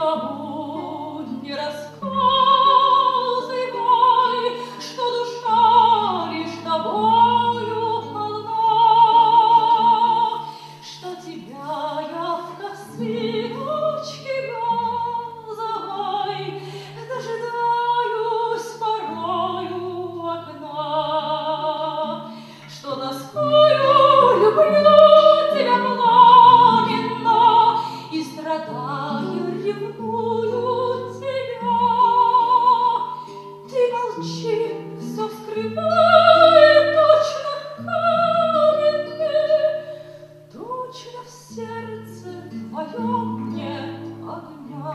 никому не рассказывай, что душа лишь тобою полна, что тебя я в косыночке газовой дожидаюсь порою у окна, что тоскою люблю тебя пламенно и страдаю, ревную тебя. Ты молчи, все скрывай, точно каменный, точно в сердце твоем нет огня.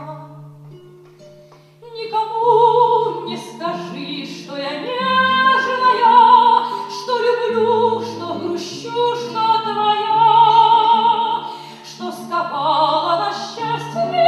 Никому не скажи, что я нежная, что люблю, что грущу, что твоя, что сковала на счастье